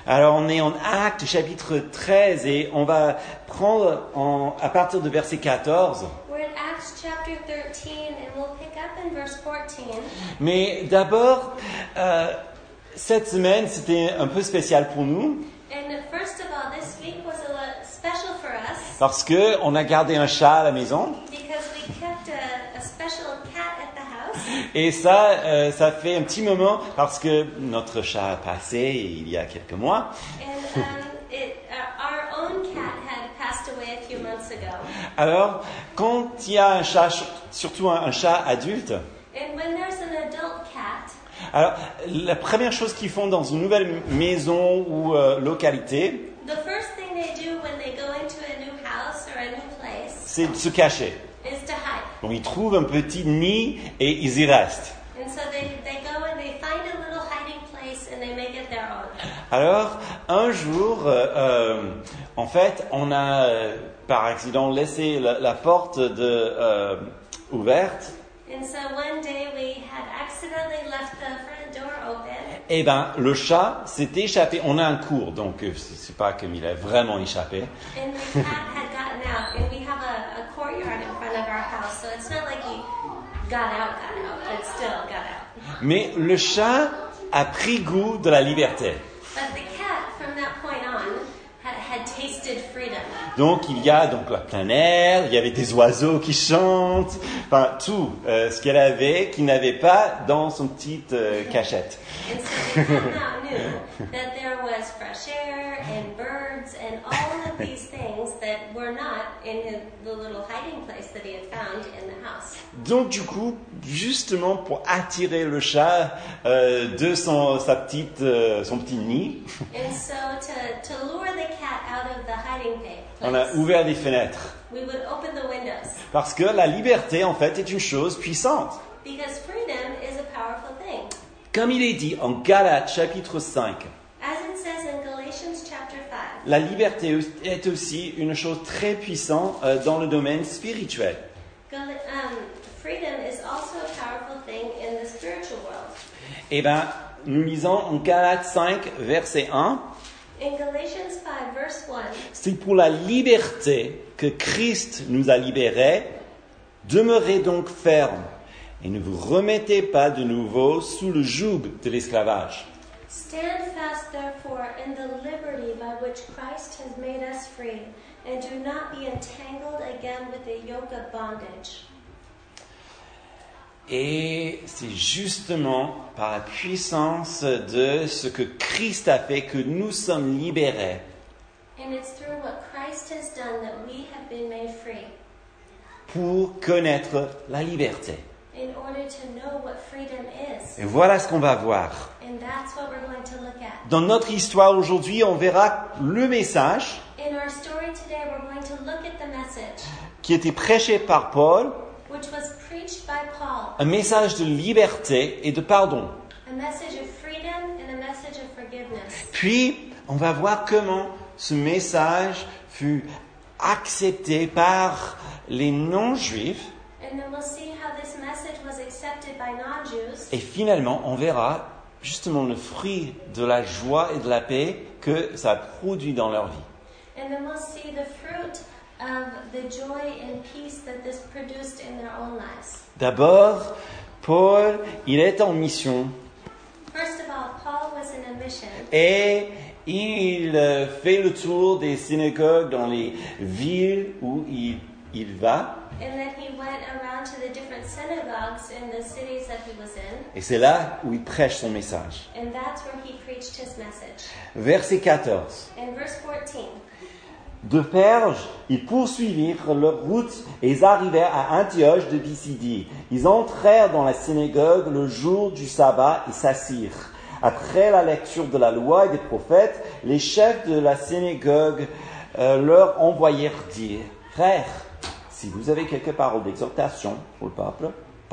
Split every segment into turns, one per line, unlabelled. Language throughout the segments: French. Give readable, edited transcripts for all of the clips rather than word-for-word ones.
Alors on est en Actes chapitre 13 et on va prendre à partir de verset 14.
We're in Acts chapter 13 and we'll pick up in verse 14.
Mais d'abord, cette semaine c'était un peu spécial pour nous
And first of all, this week was a lot special for us
parce que on a gardé un chat à la maison
because we kept a special cat at the house.
et ça fait un petit moment parce que notre chat a passé il y a quelques mois.
And our own cat had passed away a few months ago.
Alors, quand il y a un chat, surtout un chat adulte,
And when there's an adult cat,
alors la première chose qu'ils font dans une nouvelle maison ou localité,
the first thing they do when they go into a new house or a new place
c'est de se cacher.
is to hide.
Donc ils trouvent un petit nid et ils y restent.
And so they go and they find a little hiding place and they make it their own.
Alors, un jour, en fait, on a par accident laissé la porte ouverte.
And so one day we had accidentally left the front door open.
Eh ben, le chat s'est échappé. On a un cours, donc c'est pas comme il a vraiment échappé.
And the cat had gotten out. And we have a courtyard in front of our house. So it's not like he got out, but still got out.
Mais le chat a pris goût de la liberté.
But the cat, from that point on, had tasted freedom.
Donc il y a donc la plein air, il y avait des oiseaux qui chantent, enfin tout ce qu'elle avait qu'il n'avait pas dans son petite cachette.
And so the cat now knew that there was fresh air and birds and all of these things that were not in the little hiding place that he had found in the house.
Donc du coup, justement pour attirer le chat de son petit nid,
And so to lure the cat out of the hiding place,
on a ouvert les fenêtres.
we would open the windows.
Parce que la liberté, en fait, est une chose puissante.
Because freedom is a powerful thing.
Comme il est dit en Galates chapitre 5,
As it says in Galatians chapter 5,
la liberté est aussi une chose très puissante dans le domaine spirituel.
freedom is also a powerful thing in the spiritual world.
Eh bien, nous lisons en Galates 5, verset 1.
In Galatians 5, verse 1,
C'est pour la liberté que Christ nous a libérés. Demeurez donc fermes et ne vous remettez pas de nouveau sous le joug de l'esclavage.
stand fast therefore in the liberty by which Christ has made us free, and do not be entangled again with the yoke of bondage.
Et c'est justement par la puissance de ce que Christ a fait que nous sommes libérés
And it's through what Christ has done that we have been made free,
pour connaître la liberté.
in order to know what freedom is.
Et voilà ce qu'on va voir.
And that's what we're going to look at.
Dans notre histoire aujourd'hui, on verra le message
In our story today, we're going to look at the message,
qui était prêché par Paul,
which was preached by Paul,
un message de liberté et de pardon.
a message of freedom and a message of forgiveness.
Puis, on va voir comment ce message fut accepté par les non-juifs.
And then we'll see how this message was accepted by non-Jews.
Et finalement, on verra justement le fruit de la joie et de la paix que ça a produit dans leur vie.
And then we'll see the fruit of the joy and peace that this produced in their own lives.
D'abord, Paul, il est en mission
First of all, Paul was in a mission.
et il fait le tour des synagogues dans les villes où il va.
And then he went around to the different synagogues in the cities that he was in.
Et c'est là où il prêche son message.
And that's where he preached his message.
Verset 14.
In verse 14,
De Perge, ils poursuivirent leur route et ils arrivèrent à Antioche de Pisidie. Ils entrèrent dans la synagogue le jour du sabbat et s'assirent. Après la lecture de la loi et des prophètes, les chefs de la synagogue leur envoyèrent dire « Frères, si vous avez quelques paroles d'exhortation pour le peuple, parlez. »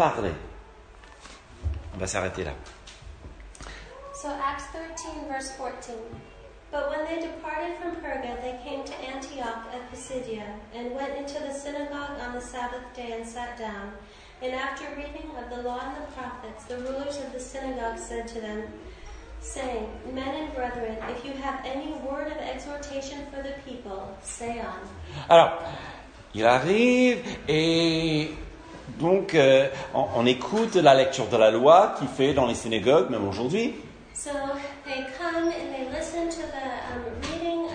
On va s'arrêter là.
so Acts 13, verse 14. But when they departed from Perga, they came to Antioch of Pisidia, and went into the synagogue on the Sabbath day and sat down. And after reading of the law and the prophets, the rulers of the synagogue said to them, saying, Men and brethren, if you have any word of exhortation for the people, say on.
Alors, il arrive et donc on écoute la lecture de la loi qu'il fait dans les synagogues, même aujourd'hui.
So they come and they listen to the reading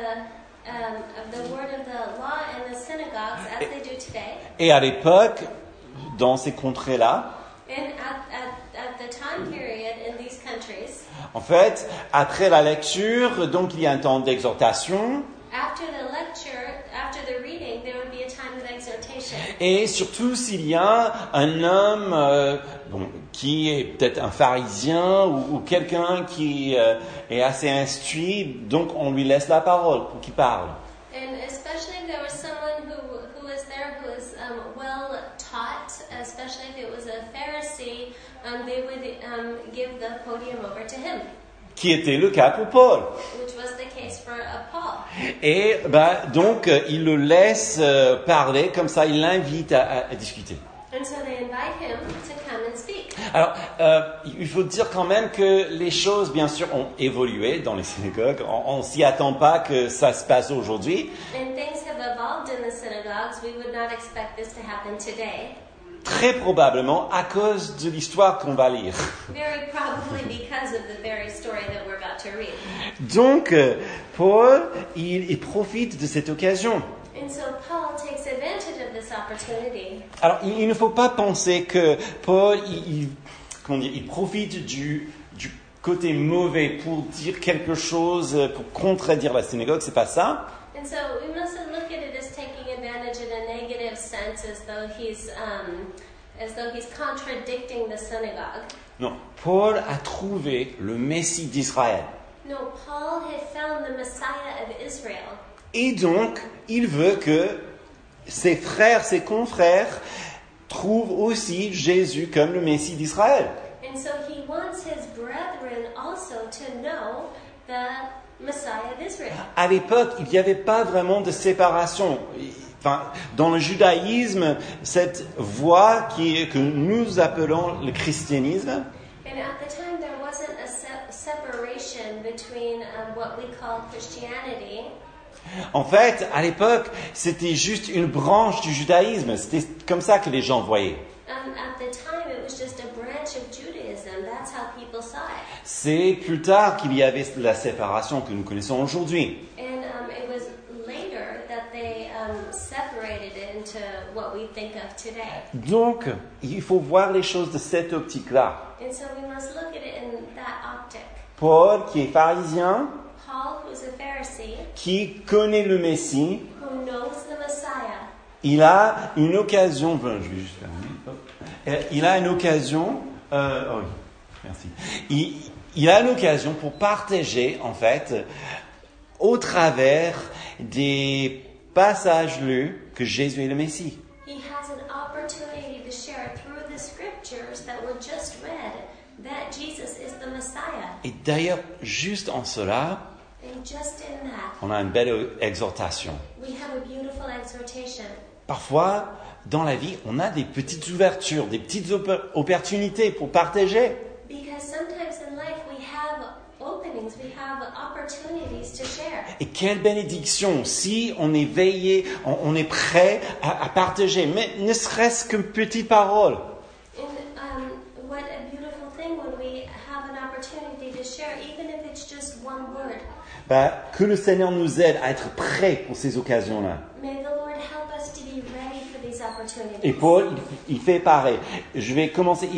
of the word of the law in the synagogues as they do today.
Et à l'époque, dans ces contrées-là,
And at the time period in these countries,
en fait, après la lecture, donc il y a un temps d'exhortation.
after the lecture, after the reading, there would be a time of exhortation.
Et surtout s'il y a un homme qui est peut-être un pharisien ou quelqu'un qui est assez instruit, donc on lui laisse la parole pour qu'il parle.
And especially if there was someone who was there who was well taught, especially if it was a Pharisee, they would give the podium over to him,
Qui était le cas pour Paul.
which was the case for Paul.
Et donc il le laisse parler, comme ça il l'invite à discuter.
And so they invite him to come and speak.
Alors, il faut dire quand même que les choses, bien sûr, ont évolué dans les synagogues. On ne s'y attend pas que ça se passe aujourd'hui.
And things have evolved in the synagogues. We would not expect this to happen today.
Très probablement à cause de l'histoire qu'on va lire.
Very probably because of the very story that we're about to read.
Donc, Paul, il profite de cette occasion.
And so Paul takes advantage of this opportunity.
Alors, il ne faut pas penser que Paul, il profite du côté mauvais pour dire quelque chose, pour contredire la synagogue. C'est pas ça.
And so we mustn't look at it as taking advantage in a negative sense, as though he's contradicting the synagogue.
Non, Paul a trouvé le Messie d'Israël.
No, Paul had found the Messiah of Israel.
Et donc, il veut que ses frères, ses confrères, trouvent aussi Jésus comme le Messie d'Israël.
And so he wants his brethren also to know the Messiah of Israel.
À l'époque, il n'y avait pas vraiment de séparation. Enfin, dans le judaïsme, cette voie que nous appelons le christianisme,
And at the time, there wasn't a separation between what we call Christianity.
en fait, à l'époque, c'était juste une branche du judaïsme. C'était comme ça que les gens voyaient.
At the time, it was just a branch of Judaism. That's how people saw it.
C'est plus tard qu'il y avait la séparation que nous connaissons aujourd'hui.
And it was later that they separated it into what we think of today.
Donc, il faut voir les choses de cette optique-là.
And so we must look at it in that optic.
Paul, qui est pharisien,
Paul, who's a Pharisee,
qui connaît le Messie,
who knows the Messiah,
il a une occasion. Je vais juste fermer. Il a une occasion. Oui, merci. Il a une occasion pour partager, en fait, au travers des passages lus, que Jésus est le Messie.
he has an opportunity to share through the scriptures that were just read that Jesus is the Messiah.
Et d'ailleurs, juste en cela,
And just in that,
on a une belle exhortation.
we have a beautiful exhortation.
Parfois, dans la vie, on a des petites ouvertures, des petites opportunités pour partager.
Because sometimes in life we have openings, we have opportunities to share.
Et quelle bénédiction si on est veillé, on est prêt à partager, mais ne serait-ce qu'une petite parole.
And what a beautiful thing when we have an opportunity to share, even if it's just one word.
Que le Seigneur nous aide à être prêts pour ces occasions-là.
May the Lord help us to be ready for these opportunities.
Et Paul, il fait pareil. Je vais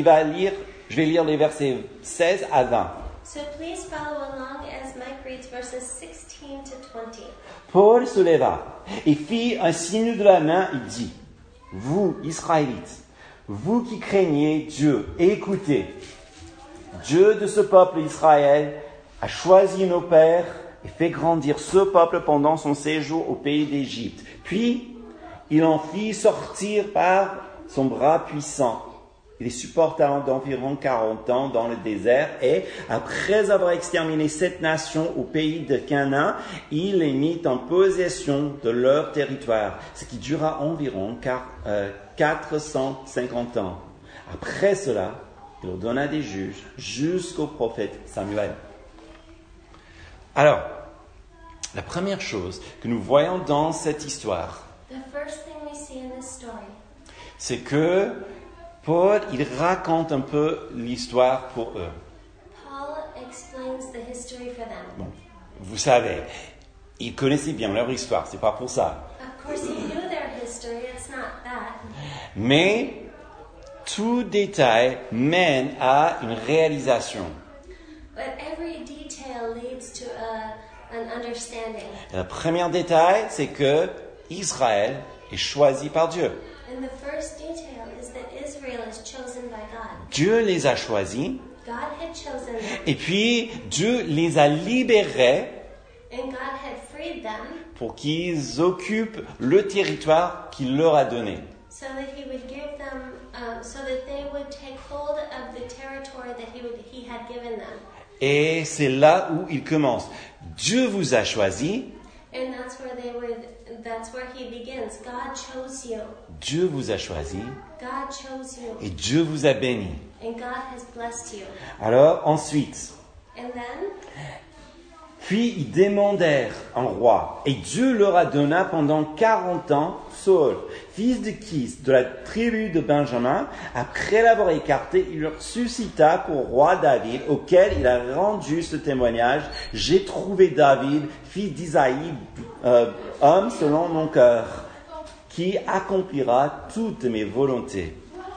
lire les versets 16 à 20.
So please follow along as Mike reads verses 16 to 20.
Paul se leva et fit un signe de la main et dit, « Vous, Israélites, vous qui craignez Dieu, écoutez. Dieu de ce peuple Israël a choisi nos pères et fait grandir ce peuple pendant son séjour au pays d'Égypte. Puis, il en fit sortir par son bras puissant. Il les supporta d'environ 40 ans dans le désert et, après avoir exterminé 7 nations au pays de Canaan, il les mit en possession de leur territoire, ce qui dura environ 450 ans. Après cela, il leur donna des juges jusqu'au prophète Samuel. Alors, la première chose que nous voyons dans cette histoire,
The first thing we see in this story
c'est que Paul, il raconte un peu l'histoire pour eux.
Paul explains the history for them.
Bon, vous savez, ils connaissaient bien leur histoire, c'est pas pour ça.
Of course, he knew their history, it's not that.
Mais tout détail mène à une réalisation.
But every detail leads to an understanding.
Le premier détail, c'est que Israël est choisi par Dieu.
And the first detail is that Israel is chosen by God.
Dieu les a choisis
God had chosen them,
et puis Dieu les a libérés
and God had freed them
pour qu'ils occupent le territoire qu'il leur a donné.
so that he would give them, so that they would take hold of the territory that he had given them.
Et c'est là où il commence. Dieu vous a choisi,
And that's where he begins. God chose you.
Dieu vous a choisi
God chose you.
et Dieu vous a béni.
And God has blessed you.
Alors ensuite,
And then,
puis ils demandèrent un roi et Dieu leur a donné pendant 40 ans Saul, fils de Kis, de la tribu de Benjamin. Après l'avoir écarté, il leur suscita pour roi David, auquel il a rendu ce témoignage. J'ai trouvé David, fils d'Isaïe, homme selon mon cœur, qui accomplira toutes mes volontés.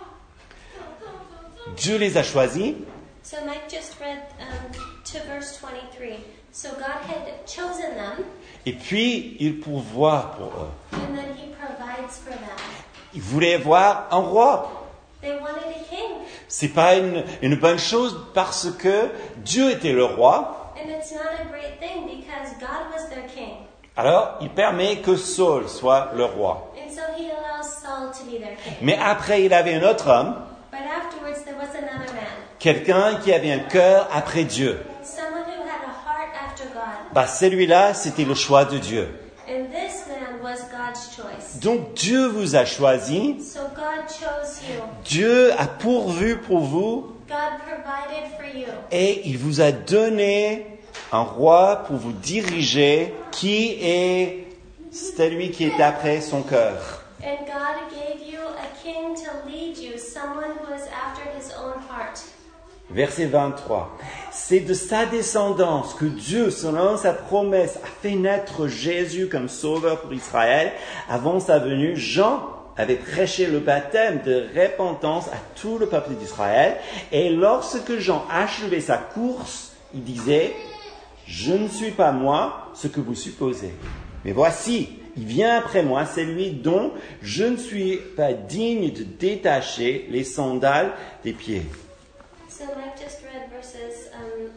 Dieu les a choisis.
so Mike just read to verse 23. So God had chosen them,
Et puis, il pourvoit pour eux.
and then he provides for them.
Ils voulaient voir un roi.
They wanted a king.
C'est pas une bonne chose parce que Dieu était le roi.
And it's not a great thing because God was their king.
Alors, il permet que Saul soit le roi.
And so he allows Saul to be their king.
Mais après, il avait un autre homme,
But afterwards there was another man.
quelqu'un qui avait un cœur après Dieu.
Someone who had a heart after God.
Bah, celui-là, c'était le choix de Dieu.
And this man was God's choice.
Donc, Dieu vous a choisi.
So God chose you.
Dieu a pourvu pour vous
God provided for you.
et il vous a donné un roi pour vous diriger qui est celui qui est après son cœur.
And God gave you a king to lead you, someone who is after his own heart.
Verset 23. C'est de sa descendance que Dieu, selon sa promesse, a fait naître Jésus comme sauveur pour Israël. Avant sa venue, Jean avait prêché le baptême de repentance à tout le peuple d'Israël. Et lorsque Jean achevait sa course, il disait, « Je ne suis pas moi ce que vous supposez. Mais voici, il vient après moi, celui dont je ne suis pas digne de détacher les sandales des pieds. »
So Mike just read verses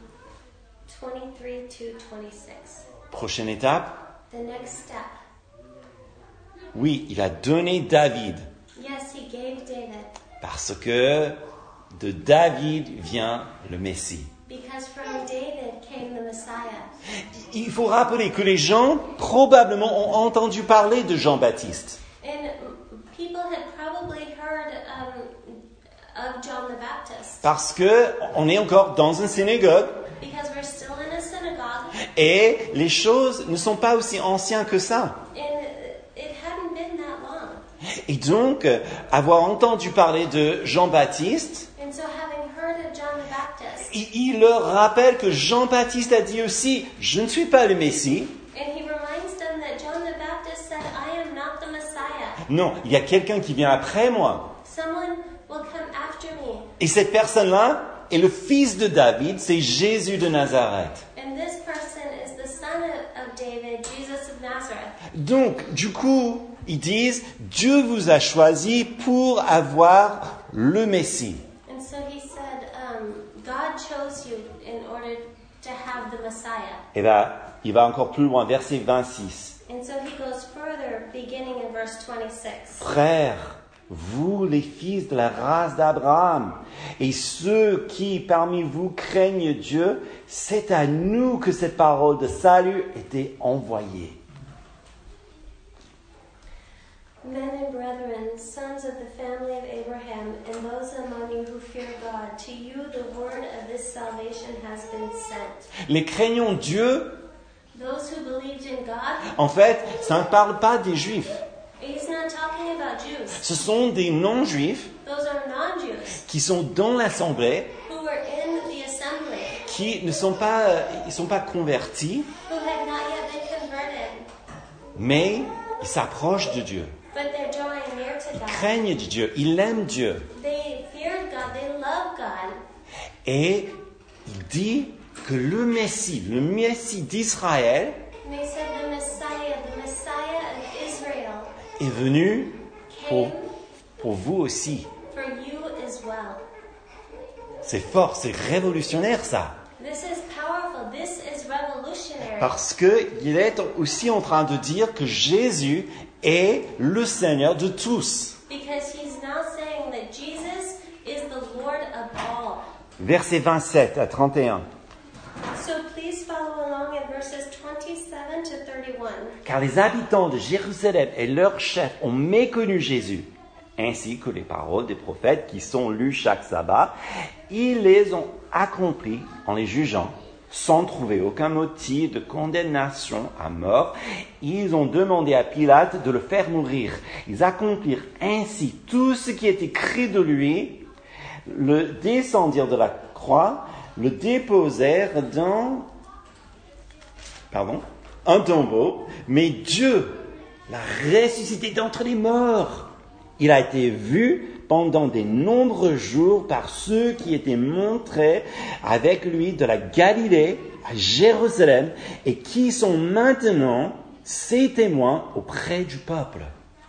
23 to 26.
Prochaine étape.
The next step.
Oui, il a donné David,
Yes, he gave David,
parce que de David vient le Messie.
because from David came the Messiah.
Il faut rappeler que les gens probablement ont entendu parler de Jean-Baptiste.
And people had probably heard of John the Baptist,
Parce que on est encore dans une synagogue
because we're still in a synagogue,
et les choses ne sont pas aussi anciennes que ça.
and it hadn't been that long.
Et donc, avoir entendu parler de Jean-Baptiste,
And so having heard of John the Baptist,
il leur rappelle que Jean-Baptiste a dit aussi, je ne suis pas le Messie.
and he reminds them that John the Baptist said, I am not the Messiah.
Non, il y a quelqu'un qui vient après moi.
Someone will come after me.
Et cette personne-là est le fils de David, c'est Jésus de Nazareth.
And this person is the son of David, Jesus of Nazareth.
Donc, du coup, ils disent, Dieu vous a choisi pour avoir le Messie.
And so he said, God chose you in order to have the Messiah.
Et là, il va encore plus loin, verset 26.
And so he goes further, beginning in verse 26.
Frères, vous les fils de la race d'Abraham, et ceux qui parmi vous craignent Dieu, c'est à nous que cette parole de salut était envoyée.
Men and brethren, sons of the family of Abraham, and those among you who fear God, to sent.
Les craignants Dieu,
Those who believed in God,
en fait, ça ne parle pas des Juifs.
he's not talking about Jews.
Ce sont des non-Juifs
Those are non-Jews
qui sont dans l'assemblée,
who were in the assembly,
qui ne sont pas convertis,
who had not yet been converted,
mais ils s'approchent de Dieu.
but they're drawing near to
Ils
God.
craignent Dieu, ils aiment Dieu.
They feared God, they loved God.
Et il dit que le Messie d'Israël
And they said the Messiah of Israel,
est venu
came
pour vous aussi.
for you as well.
C'est fort, c'est révolutionnaire ça.
This is powerful. This is revolutionary.
Parce qu'il est aussi en train de dire que Jésus est le Seigneur de tous.
Because he's now saying that Jesus is the Lord of all.
Versets 27 à 31.
So please follow along in verses 27 to 31.
Car les habitants de Jérusalem et leurs chefs ont méconnu Jésus, ainsi que les paroles des prophètes qui sont lues chaque sabbat. Ils les ont accomplies en les jugeant, sans trouver aucun motif de condamnation à mort. Ils ont demandé à Pilate de le faire mourir. Ils accomplirent ainsi tout ce qui est écrit de lui, le descendirent de la croix, le déposèrent dans un tombeau, mais Dieu l'a ressuscité d'entre les morts. Il a été vu pendant de nombreux jours par ceux qui étaient montrés avec lui de la Galilée à Jérusalem et qui sont maintenant ses témoins auprès du peuple.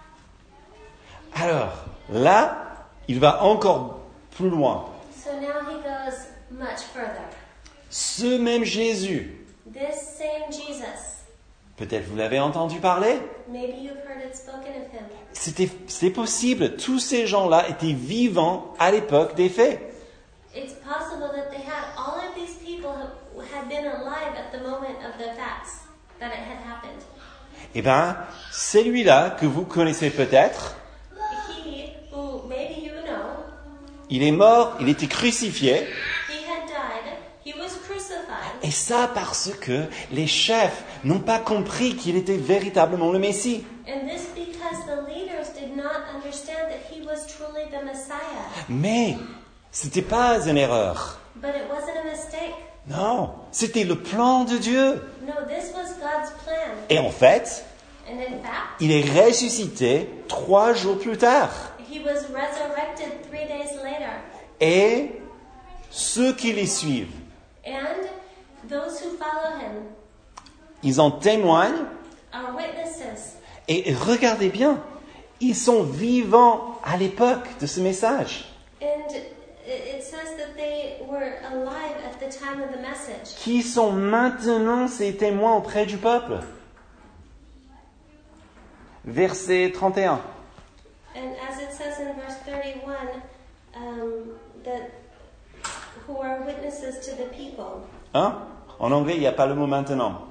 Alors, là, il va encore plus loin.
So now he goes much further.
Ce même Jésus,
This same Jesus,
peut-être vous l'avez entendu parler,
maybe you've heard it spoken of him.
c'est possible, tous ces gens-là étaient vivants à l'époque des faits.
It's possible that they had all of these people who had been alive at the moment of the facts that it had happened.
Eh bien, celui-là que vous connaissez peut-être,
He, who maybe you know,
il est mort, il était crucifié,
he had died, he was crucified,
et ça parce que les chefs n'ont pas compris qu'il était véritablement le Messie.
and this because the leaders did not understand that he was truly the Messiah.
Mais c'était pas une erreur.
But it wasn't a mistake.
Non, c'était le plan de Dieu.
No, this was God's plan.
Et en fait,
And in fact,
il est ressuscité 3 jours plus tard.
he was resurrected 3 days later.
Et ceux qui les suivent,
And those who follow him
ils en témoignent.
are witnesses.
Et regardez bien, ils sont vivants à l'époque de ce message.
And it says that they were alive at the time of the message.
Qui sont maintenant ces témoins auprès du peuple. Verset 31.
And as it says in verse 31, that who are witnesses to the people.
Hein? En anglais, il n'y a pas le mot maintenant.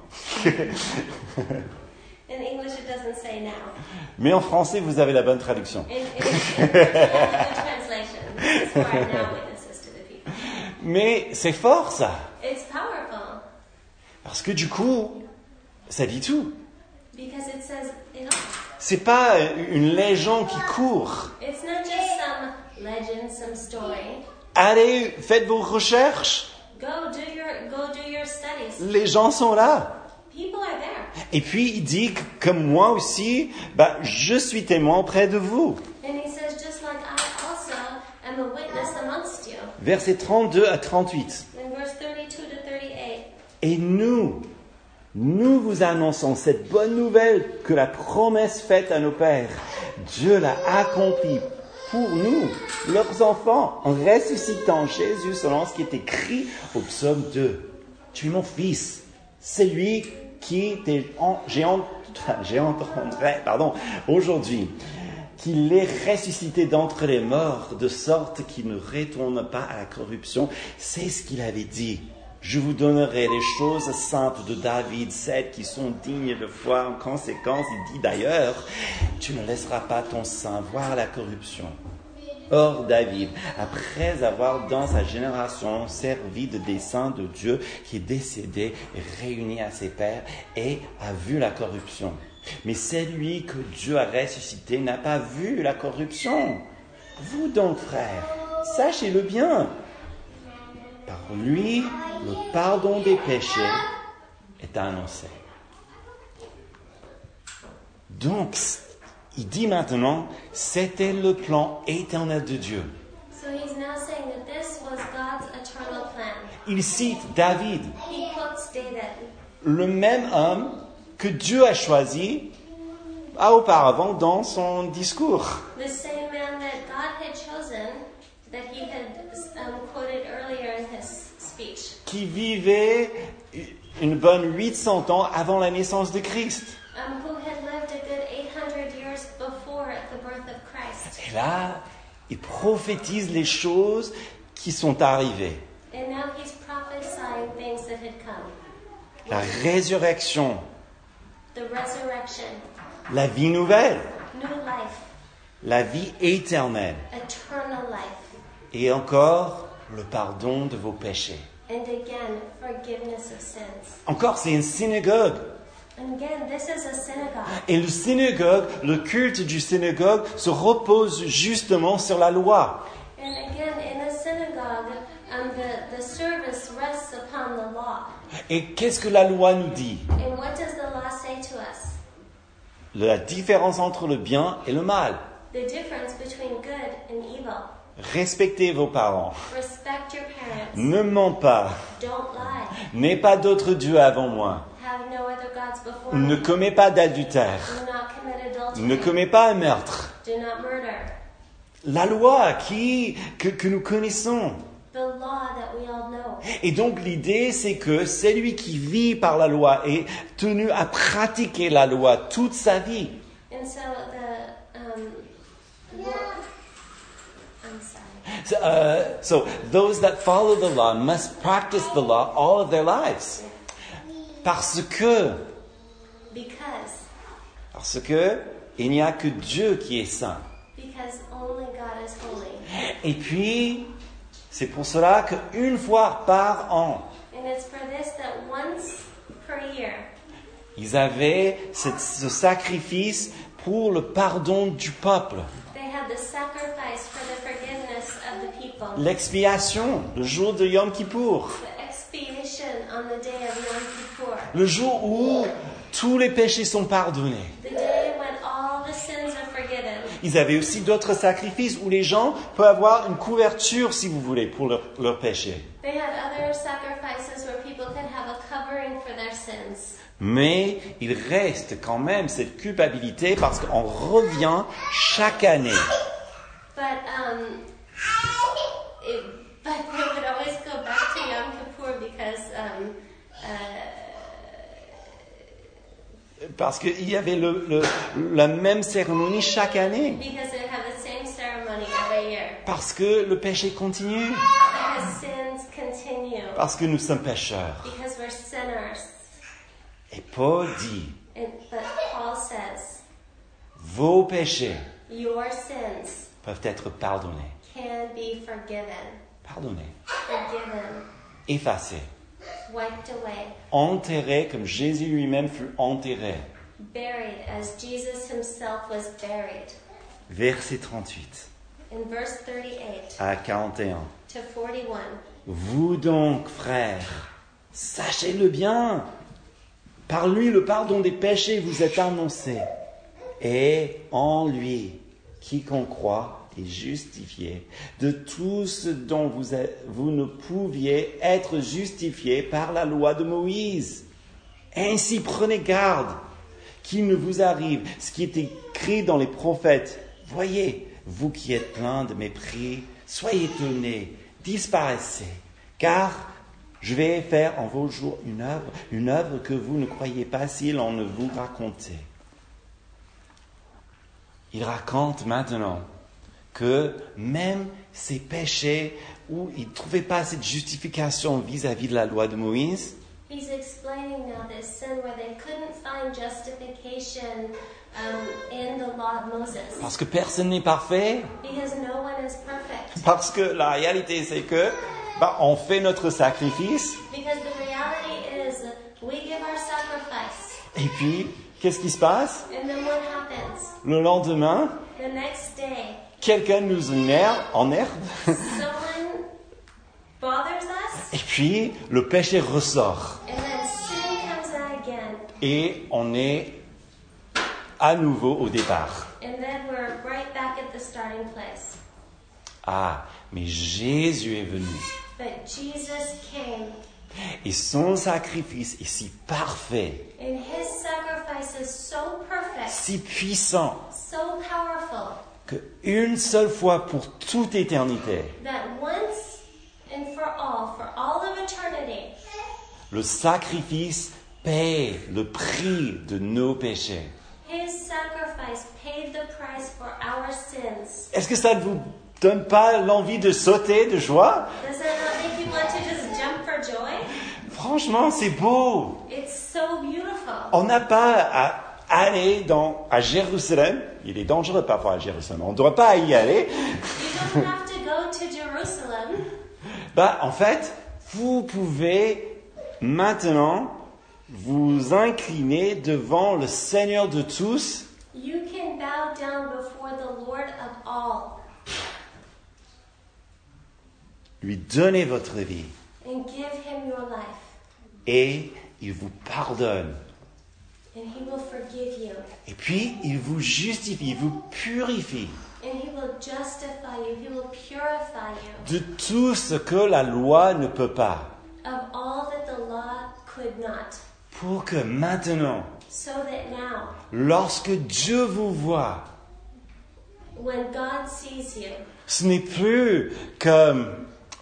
In English, it doesn't say now.
Mais en français, vous avez la bonne traduction.
In the translation, this is who are now witnesses to the people.
Mais c'est fort ça.
It's powerful
Parce que du coup, ça dit tout.
because it says it all.
C'est pas une légende qui court.
It's not just some legend, some story.
Allez, faites vos recherches.
Go do your studies.
Les gens sont là.
People are there.
Et puis il dit que, comme moi aussi, je suis témoin auprès de vous.
And he says, just like I also am a witness amongst you.
Versets 32 à 38.
In verse 32 to 38.
Et nous vous annonçons cette bonne nouvelle que la promesse faite à nos pères, Dieu l'a accomplie pour nous, leurs enfants, en ressuscitant Jésus selon ce qui est écrit au psaume 2. Tu es mon fils, c'est lui qui j'ai entendu aujourd'hui, qu'il est ressuscité d'entre les morts, de sorte qu'il ne retourne pas à la corruption. C'est ce qu'il avait dit. Je vous donnerai les choses saintes de David, celles qui sont dignes de foi. En conséquence, il dit d'ailleurs, tu ne laisseras pas ton sein voir la corruption. Or David, après avoir dans sa génération servi de dessein de Dieu, qui est décédé et réuni à ses pères, et a vu la corruption. Mais celui que Dieu a ressuscité n'a pas vu la corruption. Vous donc, frères, sachez-le bien. Par lui, le pardon des péchés est annoncé. Donc, il dit maintenant, c'était le plan éternel de Dieu.
So he's now saying that this was God's eternal plan.
Il cite David,
He quotes David,
le même homme que Dieu a choisi auparavant dans son discours.
the same man that God had chosen, that he had quoted earlier in his speech,
Qui vivait une bonne 800 ans avant la naissance de Christ.
who had lived a good 800 years before the birth of Christ.
Et là, il prophétise les choses qui sont arrivées.
And now he's prophesying things that had come.
La résurrection,
The resurrection,
la vie nouvelle,
new life,
la vie éternelle
eternal life,
et encore le pardon de vos péchés.
and again, forgiveness of sins.
Encore, c'est une synagogue.
And again, this is a synagogue.
Et le synagogue, le culte du synagogue se repose justement sur la loi.
And again, in a synagogue, the service rests upon the law.
Et qu'est-ce que la loi nous dit?
And what does the law say to us?
La différence entre le bien et le mal.
The difference between good and evil.
Respectez vos parents.
Respect your parents.
Ne mens pas.
Don't lie.
N'aie pas d'autre Dieu avant moi.
Have no other gods before
Ne
me.
commets pas d'adultère.
Do not commit adultery.
Ne commets pas un meurtre.
Do not murder.
La loi que nous connaissons.
The law that we all know.
Et donc l'idée, c'est que celui qui vit par la loi est tenu à pratiquer la loi toute sa vie.
And so I'm sorry.
So those that follow the law must practice the law all of their lives. Parce que il n'y a que Dieu qui est saint.
Because only God is holy.
Et puis, c'est pour cela qu'une fois par an,
And it's for this that once per year,
ils avaient ce sacrifice pour le pardon du peuple.
they had the sacrifice for the forgiveness of the people.
L'expiation, le jour de Yom Kippour.
The expiation on the day of Yom Kippur.
Le jour où tous les péchés sont pardonnés.
The day when all the sins are forgiven.
Ils avaient aussi d'autres sacrifices où les gens peuvent avoir une couverture, si vous voulez, pour leurs péchés.
They had other sacrifices where people could have a covering for their sins.
Mais il reste quand même cette culpabilité parce qu'on revient chaque année.
But they would always go back to Yom Kippur because
Parce qu'il y avait la même cérémonie chaque année.
because they have the same ceremony every year.
Parce que le péché continue.
Because sins continue.
Parce que nous sommes pécheurs.
Because we're sinners.
Et Paul dit,
But Paul says,
vos péchés
your sins
peuvent être pardonnés.
can be forgiven.
Pardonnés.
Forgiven.
Effacés.
Wiped away.
Enterrés comme Jésus lui-même fut enterré.
Buried as Jesus himself was buried.
Verset 38
In verse 38
à 41.
to 41.
Vous donc, frères, sachez-le bien. Par lui, le pardon des péchés vous est annoncé. Et en lui, quiconque croit est justifié de tout ce dont vous ne pouviez être justifié par la loi de Moïse. Ainsi, prenez garde qu'il ne vous arrive ce qui est écrit dans les prophètes. Voyez, vous qui êtes pleins de mépris, soyez étonnés, disparaissez, car je vais faire en vos jours une œuvre que vous ne croyez pas si l'on ne vous racontait. Il raconte maintenant que même ces péchés où il ne trouvait pas cette justification vis-à-vis de la loi de Moïse,
He's explaining now this sin where they couldn't find justification in the law of Moses.
Parce que personne n'est parfait.
Because no one is perfect.
Parce que la réalité, c'est que on fait notre sacrifice.
Because the reality is we give our sacrifice.
Et puis, qu'est-ce qui se passe?
And then what happens?
Le lendemain,
The next day,
quelqu'un nous emmerde.
someone bothers us,
Et puis, le péché ressort.
and then sin comes out again.
Et on est à nouveau au départ.
And then we're right back at the starting place.
Ah, mais Jésus est venu.
But Jesus came,
Et son sacrifice est si parfait,
and his sacrifice is so perfect,
si puissant,
so powerful,
qu'une seule fois pour toute éternité,
that once and for all of eternity,
le sacrifice paie le prix de nos péchés.
his sacrifice paid the price for our sins.
Est-ce que ça ne vous donne pas l'envie de sauter de joie?
Does that not make you want to just jump for joy?
Franchement, c'est beau.
It's so beautiful.
On n'a pas à aller à Jérusalem. Il est dangereux parfois à Jérusalem. On ne doit pas y aller.
You don't have to go to Jerusalem.
En fait, vous pouvez maintenant vous incliner devant le Seigneur de tous.
You can bow down before the Lord of all
Lui donner votre vie.
and give him your life,
Et il vous pardonne.
and he will forgive you,
Et puis, il vous justifie, il vous purifie
and he will justify you, he will purify you
de tout ce que la loi ne peut pas.
of all that the law could not,
Pour que maintenant,
so that now,
lorsque Dieu vous voit,
when God sees you,
ce n'est plus comme,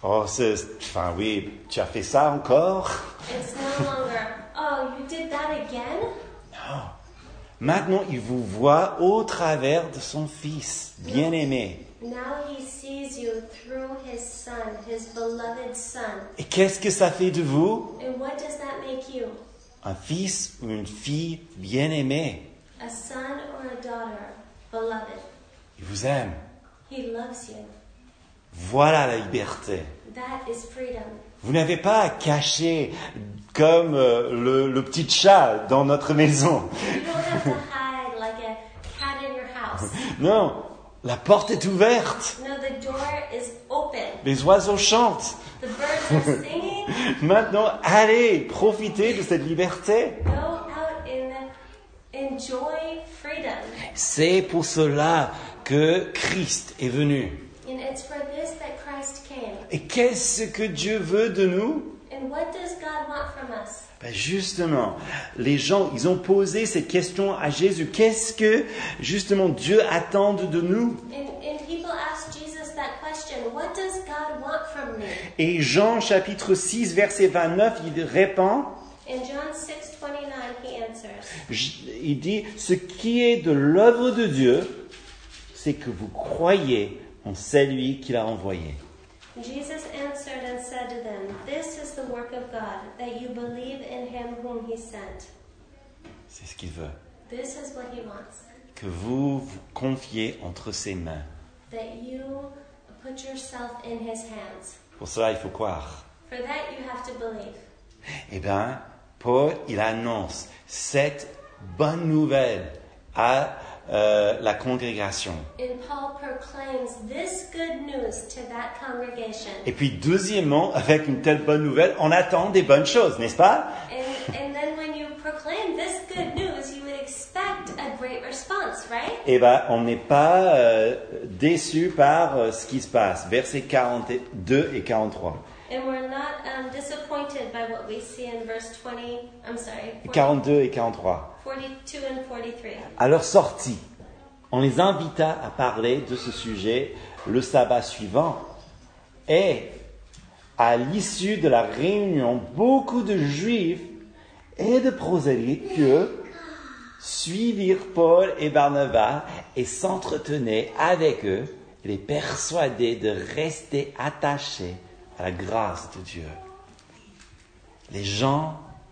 oui, tu as fait ça encore.
it's no longer, oh, you did that again?
Non. Maintenant, il vous voit au travers de son Fils bien-aimé.
Now he sees you through his son, his beloved son.
Et qu'est-ce que ça fait de vous?
And what does that make you?
Un fils ou une fille bien-aimée.
A son or a daughter, beloved.
Il vous aime.
He loves you.
Voilà la liberté.
That is freedom.
Vous n'avez pas à cacher comme le petit chat dans notre maison.
You don't have to hide like a cat in your house.
Non, la porte est ouverte.
No, the door is open.
Les oiseaux chantent.
The birds are singing.
Maintenant, allez, profitez de cette liberté.
Go out and enjoy freedom.
C'est pour cela que Christ est venu.
And it's for this that Christ came.
Et qu'est-ce que Dieu veut de nous?
And what does God want from us?
Justement, les gens, ils ont posé cette question à Jésus. Qu'est-ce que, justement, Dieu attend de nous?
And people ask Jesus that question, what does God want from me?
Et Jean, chapitre 6, verset 29, il répond,
In John 6:29, he answers,
il dit, ce qui est de l'œuvre de Dieu, c'est que vous croyez en celui qui l'a envoyé.
Jesus answered and said to them, this is the work of God, that you believe in him whom he sent.
C'est ce qu'il veut.
This is what he wants,
Que vous vous confiez entre ses mains.
that you put yourself in his hands.
Pour cela, il faut croire.
For that you have to believe.
Eh bien, Paul, il annonce cette bonne nouvelle à la congrégation.
And Paul proclaims this good news to that congregation.
Et puis, deuxièmement, avec une telle bonne nouvelle, on attend des bonnes choses, n'est-ce pas?
And then when you proclaim this good news, you would expect a great response, right?
Eh bien, on n'est pas déçu par ce qui se passe. Versets 42 et 43.
And we're not disappointed by what we see in verse 40,
42 et 43.
42 and 43.
À leur sortie, on les invita à parler de ce sujet le sabbat suivant. Et à l'issue de la réunion, beaucoup de Juifs et de prosélytes suivirent Paul et Barnabas et s'entretenaient avec eux et les persuadaient de rester attachés à la grâce de Dieu. Les gens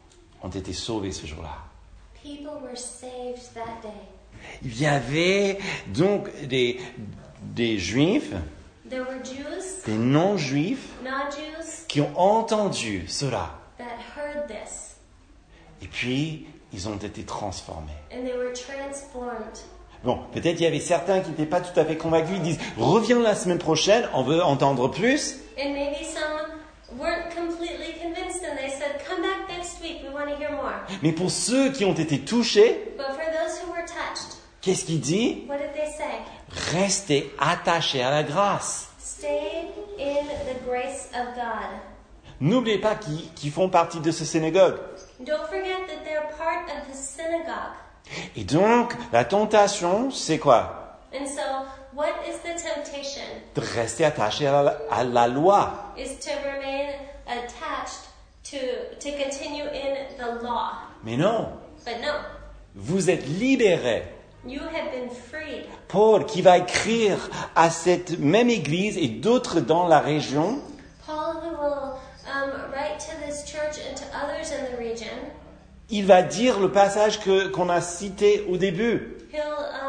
ont été sauvés ce jour-là.
People were saved that day.
Il y avait donc des Juifs,
There were Jews,
des non-Juifs
non-Jews,
qui ont entendu cela.
that heard this,
Et puis, ils ont été transformés.
and they were transformed.
Bon, peut-être il y avait certains qui n'étaient pas tout à fait convaincus. Ils disent, reviens la semaine prochaine, on veut entendre plus.
And maybe some weren't completely convinced and they said, come back next week, we want to hear more.
Mais pour ceux qui ont été touchés,
But for those who were touched,
qu'est-ce qu'il dit?
what did they say?
Restez attachés à la grâce.
Stay in the grace of God.
N'oubliez pas qu'ils font partie de ce synagogue.
Don't forget that they're part of the synagogue.
Et donc, la tentation, c'est quoi?
And so, what is the temptation?
De rester attaché à la loi.
Is to remain attached to continue in the law.
Mais non,
But no,
vous êtes libérés.
you have been freed.
Paul, qui va écrire à cette même église et d'autres dans la région,
Paul, who will write to this church and to others in the region,
il va dire le passage qu'on a cité au début.
he'll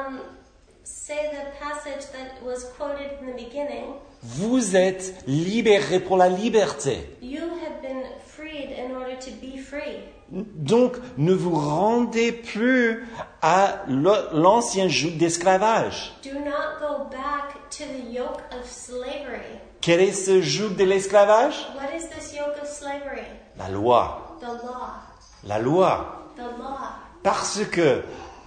say the passage that was quoted in the beginning.
Vous êtes libérés pour la liberté.
You have been freed in order to be free.
Donc, ne vous rendez plus à l'ancien joug d'esclavage.
Do not go back to the yoke of slavery.
Quel est ce joug de l'esclavage?
What is this yoke of slavery?
La loi.
The law.
La loi.
The law.
Parce que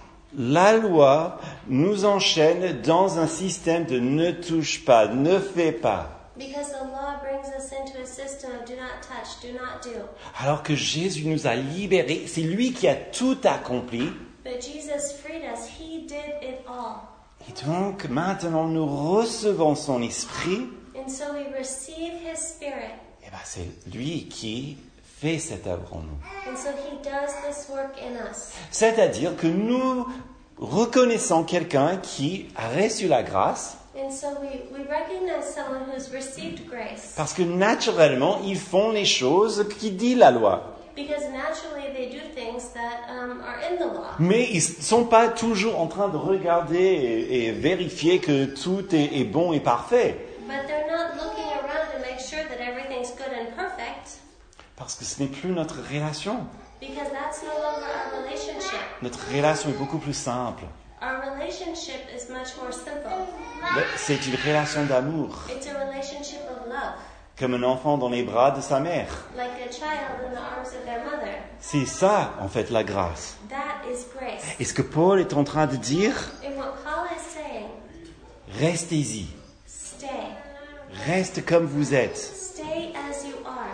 la loi nous enchaîne dans un système de ne touche pas, ne fais pas.
Because the law brings us into a system of do not touch, do not do.
Alors que Jésus nous a libérés, c'est lui qui a tout accompli.
But Jesus freed us. He did it all.
Et donc, maintenant, nous recevons son esprit.
And so we receive His Spirit.
Et bien, c'est lui qui fait cette œuvre en nous.
And so He does this work in us.
C'est-à-dire que nous reconnaissons quelqu'un qui a reçu la grâce
And so we recognize someone who's received grace.
parce que naturellement, ils font les choses qui dit la loi.
Because naturally they do things that are in the law.
Mais ils ne sont pas toujours en train de regarder et vérifier que tout est bon et parfait.
But they're not looking around to make sure that everything's good and perfect.
Parce que ce n'est plus notre relation.
Because that's no longer our relationship.
Notre relation est beaucoup plus simple.
Our relationship is much more simple.
C'est une relation d'amour,
It's a relationship of love.
comme un enfant dans les bras de sa mère.
Like a child in the arms of their mother.
C'est ça, en fait, la grâce.
That is grace.
Et ce que Paul est en train de dire,
And what Paul is saying,
restez-y.
stay.
Reste comme vous êtes.
Stay as you are.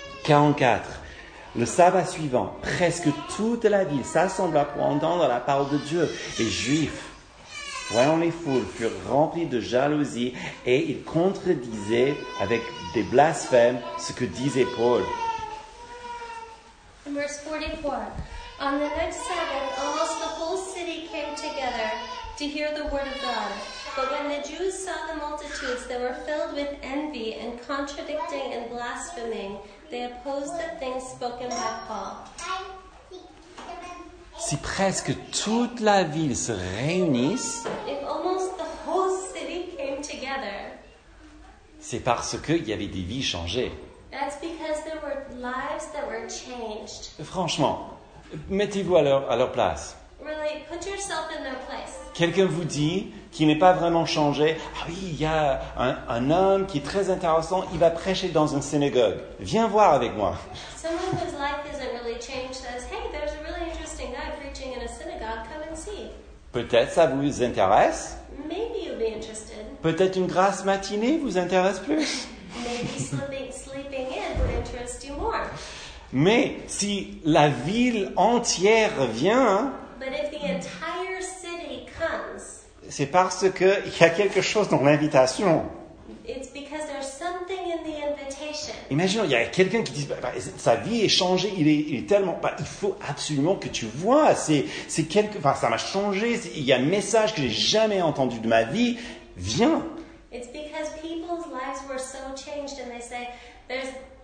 44. Le sabbat suivant, presque toute la ville s'assembla pour entendre la parole de Dieu. Les Juifs, voyant les foules, furent remplis de jalousie et ils contredisaient avec des blasphèmes ce que disait Paul.
Verse 44. On the next Sabbath, almost the whole city came together to hear the word of God. But when the Jews saw the multitudes, they were filled with envy and contradicting and blaspheming. They opposed the things spoken by Paul.
Si presque toute la ville se réunisse,
If almost the whole city came together,
c'est parce qu'il y avait des vies changées.
that's because there were lives that were changed.
Franchement, mettez-vous à leur place.
Really, put yourself in their place.
Quelqu'un vous dit qu'il n'est pas vraiment changé. Ah oui, il y a un homme qui est très intéressant, il va prêcher dans une synagogue. Viens voir avec moi.
Someone whose life isn't really changed says, hey, there's a really interesting guy preaching in a synagogue, come and see.
Peut-être ça vous intéresse.
Maybe you'll be interested.
Peut-être une grasse matinée vous intéresse plus.
Maybe sleeping in would interest you more.
Mais si la ville entière vient,
But if the entire city comes,
c'est parce qu'il y a quelque chose dans l'invitation.
it's because there's something in the invitation.
Imaginons, il y a quelqu'un qui dit, sa vie est changée, il est tellement, il faut absolument que tu vois, ça m'a changé, il y a un message que j'ai jamais entendu de ma vie, viens.
It's because people's lives were so changed and they say,